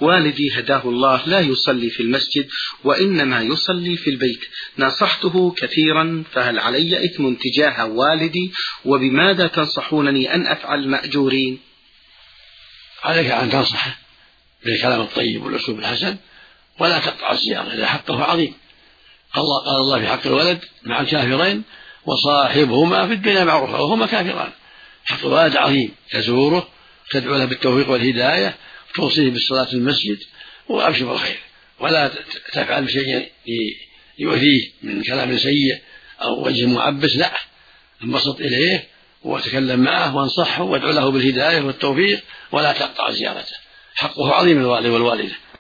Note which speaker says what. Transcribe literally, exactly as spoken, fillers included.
Speaker 1: والدي هداه الله لا يصلي في المسجد وإنما يصلي في البيت، ناصحته كثيرا، فهل علي إثم تجاه والدي؟ وبماذا تنصحونني أن أفعل مأجورين؟
Speaker 2: عليك أن تنصحه بالكلام الطيب والأسلوب الحسن ولا تقطع الزيارة إذا حقه عظيم. الله قال الله في حق الولد مع الكافرين وصاحبهما في الدنيا معروفا وهما كافران. حق الولد عظيم، تزوره تدعو له بالتوفيق والهداية توصيه بالصلاة في المسجد وأبشر بالخير، ولا تفعل شيئا يؤذيه من كلام سيء أو وجه معبس، لا، انبسط إليه وتكلم معه وانصحه وادعو له بالهداية والتوفيق ولا تقطع زيارته. حقه عظيم الوالد والوالدة.